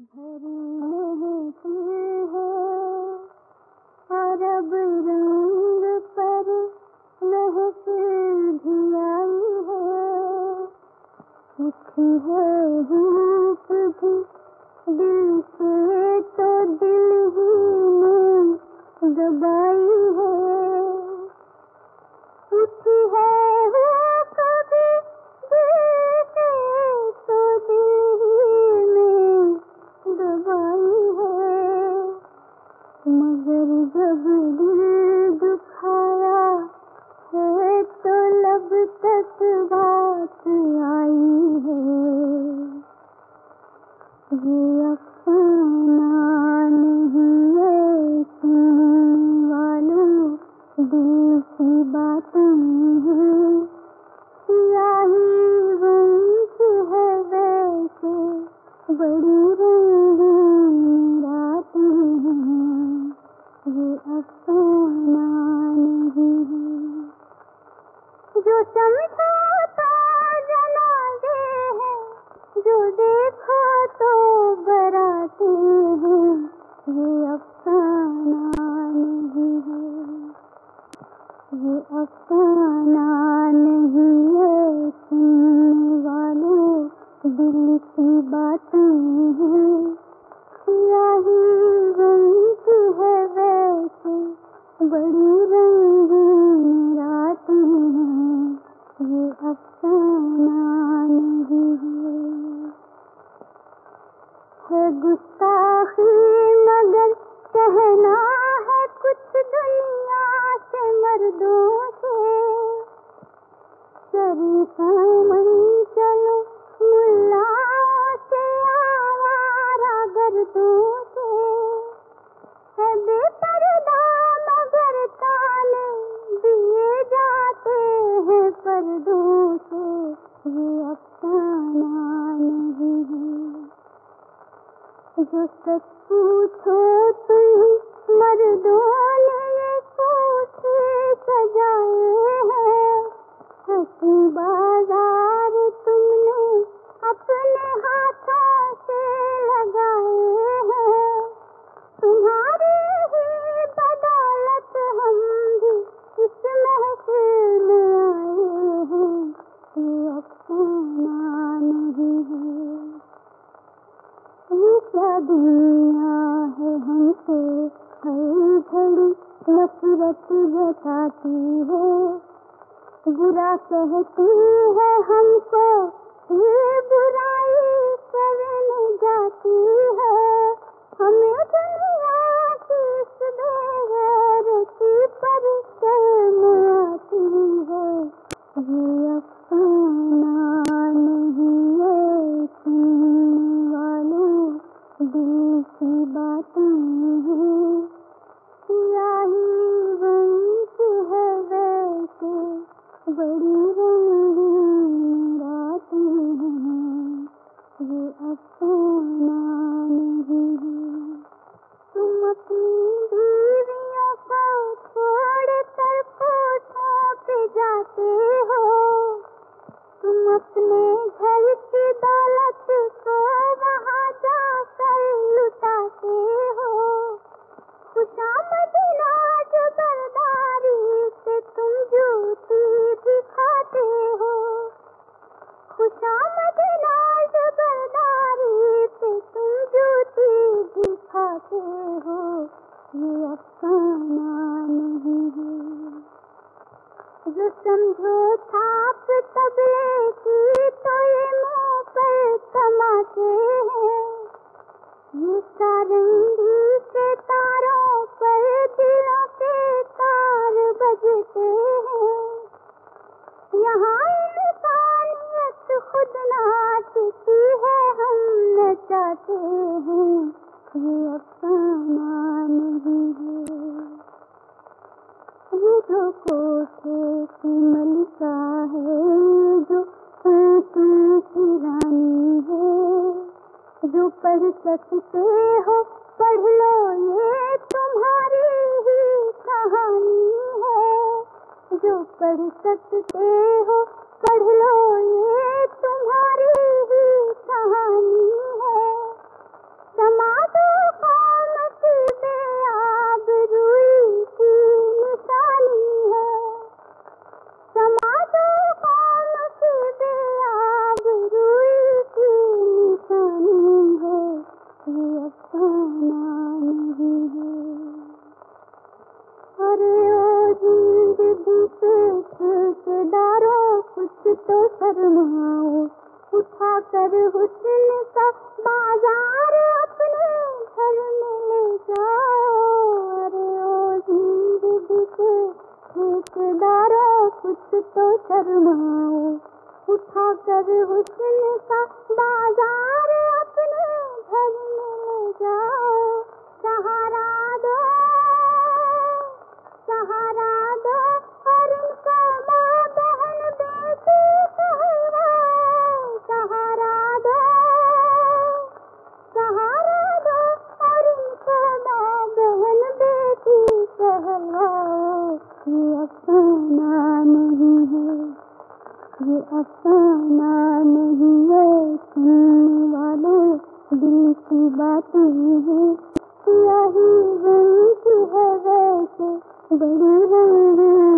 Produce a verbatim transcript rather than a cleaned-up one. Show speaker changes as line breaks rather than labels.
भरी महफिल है और अब रंग पर महफिल भी आई है। उठी है धूप भी दिल से तो दिल ही में दबाई है। उठी है धूप भी दिल से तो दिल ही में दबाई है। मगर जब दिल दुखाया है तो लब तक बात आई है। ये अफसाना नहीं है सुनने वालों, दिल की बातें हैं। सियाही रंग है वैसे बड़ी रंगीन रातें हैं। ये अफसाना नहीं है। जो समझो तो जनाजे हैं, जो देखो तो बराते हैं। ये अफसाना नहीं है। ये अफसाना नहीं है सुनने वालों, दिल की बातें हैं। सियाही रंग है वैसे बड़ी रंगीन रातें हैं। ये अफसाना नहीं है। है गुस्ताखी मगर कहना है कुछ दुनिया से मर्दों से। सरिसामन चलो मुल्लाओं से आवारा गर्दों से। है बेपर्दा मगर ताने दिए जाते हैं पर्दों से। ये अफसाना नहीं है। जो सच पूछो तुम मर्दों ने ये कोठे सजाए हैं। हंसी बाजार तुमने अपने हाथों से लगाए हैं। तुम्हारी ही बदौलत हम भी इस महफिल में आए हैं। ये अफसाना नहीं है। ये क्या दुनिया है हमसे हर घड़ी नफरत जताती है। बुरा कहती है हमको ये बुराई करने जाती है। हमें दुनिया की इस बेगैरती पर शर्म आती है। ये अफसाना नहीं है सुनने वालों, दिल की बातें हैं। सियाही रंग है वैसे बड़ी रंगीन रातें हैं। ये अफसाना नहीं है। तुम अपनी बीवियों को छोड़ कर कोठों पे जाते हो। तुम अपने घर की दौलत को वहाँ जाकर लुटाते हो। खुशामद नाज बरदारी से तुम जूती भी खाते हो। खुशामद नाज बरदारी से तुम जूती भी खाते हो। ये अफसाना नहीं है। जो समझो छाप तबले की तो ये मुंह पर कमाते हैं। ये सारंगी के तारों पर दिलों के तार बजते हैं। यहाँ इंसानियत खुद नाचती है, हम नचाते हैं। ये अफसाना नहीं है। ये जो कोठे की मलिका है, जो ऊँटों की रानी है। जो पढ़ सकते हो पढ़ लो ये तुम्हारी ही कहानी है। जो पढ़ सकते हो पढ़ लो ये तुम्हारी ही कहानी है। कर हुस्न का बाजार अपने घर में ले जाओ। सहारा दो, सहारा दो और इनको माँ बहन बेटी कहलाओ। सहारा दो, सहारा दो और इनको माँ बहन बेटी कहलाओ। ये अफसाना नहीं है, ये अफसाना नहीं है, सुनने वालों दिल की बातें हैं। यही रंग है वैसे बड़ी रंग